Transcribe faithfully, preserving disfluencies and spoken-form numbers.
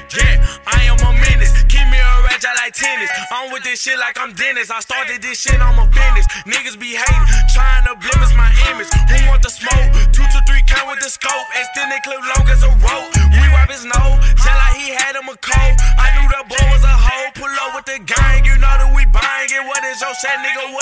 Yeah, I am a menace. Keep me a ratchet like tennis. I'm with this shit like I'm Dennis. I started this shit, I'm a business. Niggas be hating, trying to blemish my image. Who want the smoke? Two to three count with the scope. Extended clip long as a rope. We wipe his nose, just like he had him a cold. I knew that boy was a hoe. Pull up with the gang, you know that we buying it. What is your shit, nigga?